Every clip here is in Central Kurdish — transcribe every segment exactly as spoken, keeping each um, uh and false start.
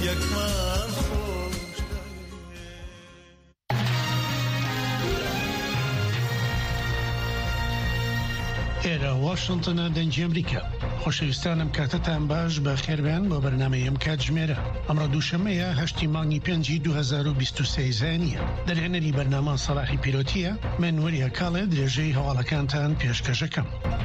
یەکمان ئێرە واشنتنە دەنگی ئەمریکا. خۆشەویستانم کاتتان باش بە خێربیان بۆ بەرنامەیەم کاتژمێرە. ئەمڕۆ دووشەمەیە هەشتی مانگی پێنجی دوو هەزار و بیست و سێ زانیە. دەرهێنەری بەرنامە سەلاحی پیرۆتیە. من وەریە کاڵێ درێژەی هەواڵەکانتان پێشکەشەکەم.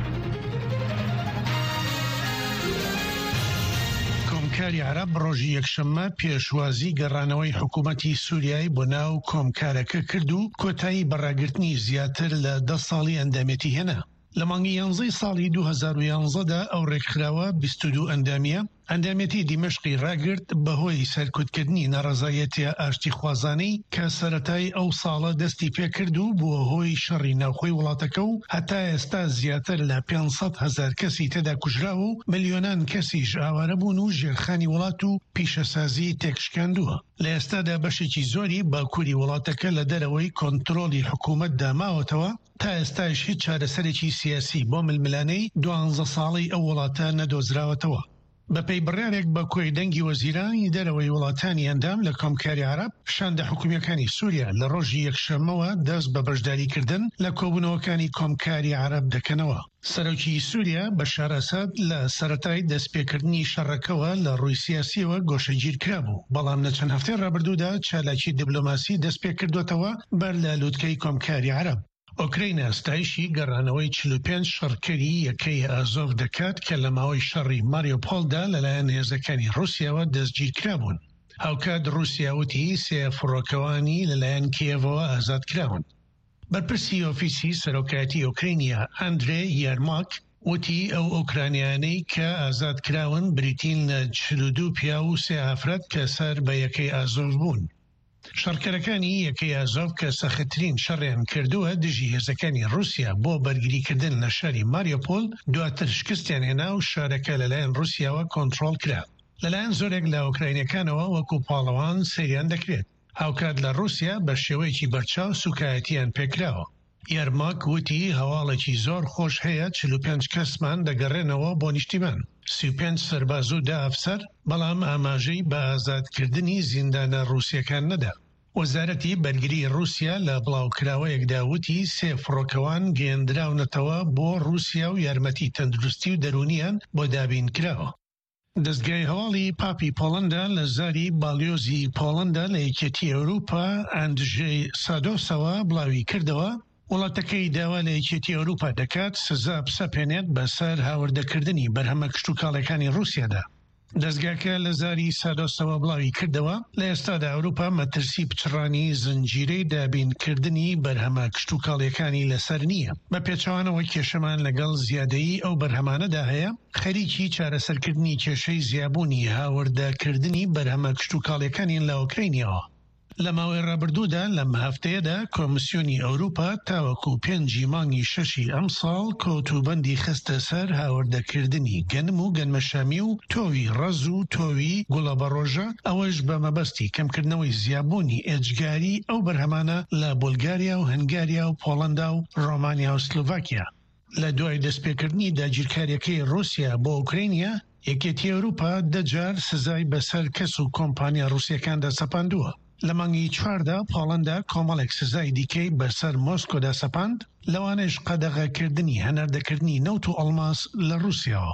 کۆمکاری عەرەب ڕۆژی یەکشەممە پێشوازی گەڕانەوەی حکوومەتی سووریای بۆ ناو کۆمکارەکە کرد و کۆتایی بەڕاگرتنی زیاتر لە دە ساڵی ئەندامێتی هێنا. لە مانگی یانزەی ساڵی دوو هەزار و یانزەدا ئەو ڕێکخراوە بیست و دوو ئەندامیە ئەندامێتی دیمەشقی ڕاگرت بەهۆی سەرکوتکردنی ناڕەزایەتیە ئاشتی خوازانەی کە سەرەتای ئەو ساڵە دەستی پێکرد و بووە هۆی شەڕی ناوخۆی وڵاتەکە و هەتا ئێستا زیاتر لە پێنجسەد هەزار کەسی تێدا کوژراوە و ملیۆنان کەسیش ئاوارە بوون و ژێرخانی وڵات و پیشەسازی تێکشکاندووە. لە ئێستادا بەشێکی زۆری باکووری وڵاتەکە لە دەرەوەی کۆنتڕۆلی حکوومەت داماوەتەوە تا ئێستاش هیچ چارەسەرێکی سیاسی بۆ ململانەی دوانزە ساڵی ئەو وڵاتە نەدۆزراوەتەوە. بەپەی بڕیارێک بە کۆی دەنگی وەزیرانی دەرەوەی وڵاتانی ئەندام لە کۆمکاری عەرەب شاندە حکوومیەکانی سووریا لە ڕۆژی یەکشەممەوە دەست بە بەشداریکردن لە کۆبوونەوەکانی کۆمکاری عەرەب دەکەنەوە. سەرۆکی سووریا بەشار ئەساد لە سەرەتای دەستپێکردنی شەڕەکەوە لە ڕووی سیاسیەوە گۆشەگیر کرابوو، بەڵام لە چەند هەفتەی ڕابردوودا چالاکی دیبلۆماسی دەستپێکردوێتەوە بەر لە لووتکەی کۆمکاری عەرەب. ئۆکراینە ستایشی گەڕانەوەی چل و پێنج شەڕکەری یەکەی ئازۆڤ دەکات کە لە ماوەی شەڕی ماریۆپۆلدا لەلایەن هێزەکانی رووسیاوە دەستگیر کرابوون. هاوکات رووسیا وتی سێ فڕۆکەوانی لەلایەن کیێڤەوە ئازاد کراون. بەرپرسی ئۆفیسی سەرۆکایەتی ئۆکراینیا ئەندرێ یارماک وتی ئەو ئۆکرانیانەی کە ئازاد کراون بریتین لە چل و دوو پیا و سێ ئافرەت کە سەر بە یەکەی ئازۆڤ بوون. شەڕکەرەکانی یەکەی ئازۆڤ کە سەختترین شەڕیان کردووە دژی هێزەکانی رووسیا بۆ بەرگریکردن لە شاری ماریۆپۆل دواتر شکستیان هێنا و شارەکە لەلایەن رووسیاوە کۆنتڕۆڵ کرا. لەلایەن زۆرێک لە ئۆکراینەکانەوە وەکو پاڵەوان سەیریان دەکرێت، هاوکات لە رووسیا بە شێوەیەکی بەرچاو سوکایەتیان پێکراوە. یارماک وتی هەواڵێکی زۆر خۆش هەیە، چل و پێنج کەسمان دەگەڕێنەوە بۆ نیشتیمان، سی و پێنج سەرباز و دا ئەفسەر، بەڵام ئاماژەی بە ئازادکردنی زیندانە رووسیەکان نەدا. وەزارەتی بەرگری رووسیا لە بڵاوکراوەیەکدا وتی سێ فڕۆکەوان گەیەندراونەتەوە بۆ رووسیا و یارمەتی تەندروستی و دەرونیان بۆ دابین کراوە. دەستگای هەواڵی پاپی پۆڵەندا لە زاری باڵیۆزی پۆڵەندا لە یەکێتی ئەوروپا ئەندژێ سادۆسەوە بڵاوی کردەوە وڵاتەکەی داوا لە یەکێتی ئەوروپا دەکات سزا بسەپێنێت بەسەر هاوردەکردنی بەرهەمە کشتوکاڵەکانی رووسیادا. دەستگاکە لە زاری سادۆسەوە بڵاوی کردەوە لە ئێستادا ئەوروپا مەترسی پچڕانی زنجیرەی دابینکردنی بەرهەمە کشتوکاڵیەکانی لەسەر نییە. بە پێچەوانەوە کێشەمان لەگەڵ زیادەیی ئەو بەرهەمانەدا هەیە، خەریکی چارەسەرکردنی کێشەی زیابوونی هاوردەکردنی بەرهەمە کشتوکاڵیەکانین لە ئۆکراینیەوە. لە ماوەی ڕابردوودا لەم هەفتەیەدا کۆمسیۆنی ئەوروپا تاوەکو پێنجی مانگی شەشی ئەم ساڵ کۆتوبەندی خستە سەر هاوردەکردنی گەنم و گەنمەشامی و تۆوی ڕەز و تۆوی گوڵە بەڕۆژە، ئەوەش بە مەبەستی کەمکردنەوەی زیابوونی ئێجگاری ئەو بەرهەمانە لە بولگاریا و هەنگاریا و پۆڵەندا و ڕۆمانیا و سلۆڤاکیا. لە دوای دەستپێکردنی داگیرکاریەکەی رووسیا بۆ ئوکراینیا، یەکێتی ئەوروپا دەجار سزای بەسەر کەس و کۆمپانیا رووسیەکاندا سەپاندووە. لە مانگی چواردا پۆڵەندا کۆمەڵێک سزای دیکەی بەسەر مۆسکۆدا سەپاند، لەوانەش قەدەغەکردنی هەناردەکردنی نەوت و ئەڵماس لە رووسیاوە.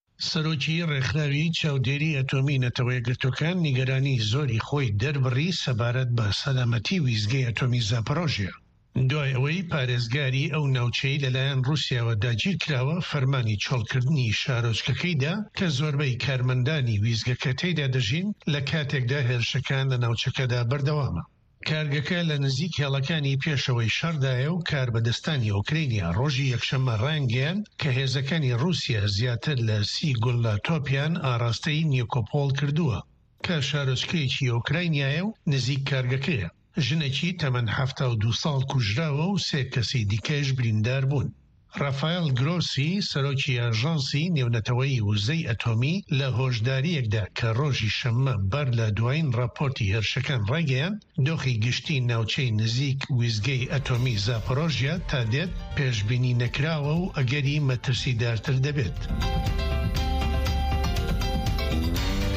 سەرۆکی ڕێکخراوی چاودێری ئەتۆمی نەتەوە یەکگرتووەکان نیگەرانی زۆری خۆی دەربڕی سەبارەت بە سەلامەتی ویزگەی ئەتۆمی زاپۆرۆژیە. دوای ئەوەی پارێزگاری ئەو ناوچەی لەلایەن رووسیاوە داگیر کراوە، فەرمانی چۆڵکردنی شارۆچکەکەیدا کە زۆربەی کارمەندانی ویزگەکە تێیدا دەژین لە کاتێکدا هێرشەکان لە ناوچەکەدا بەردەوامە. کارگەکە لە نزیک هێڵەکانی پێشەوەی شەردایە و کاربەدەستانی ئۆکراینیا ڕۆژی یەکشەممە ڕانگەیان کە هێزەکانی رووسیا زیاتر لە سی گوڵە تۆپیان ئاراستەی نیکۆپۆڵ کردووە کە شارۆچکەیەکی ئۆکراینیایە و نزیک کارگەکەیە. ژنێکی تەمەن هەفتە و دوو ساڵ کوژراوە و سێ کەسی دیکەش بریندار بوون. ڕافایل گرۆسی سەرۆکی ئاژانسی نێونەتەوەی وزەی ئەتۆمی لە هۆشداریەکدا کە ڕۆژی شەممە بەر لە دوایین راپۆرتی هێرشەکان ڕاگەیان دۆخی گشتی ناوچەی نزیک ویزگەی ئەتۆمی زاپۆرۆژیا تا دێت پێشبینی نەکراوە و ئەگەری مەترسیدارتر دەبێت.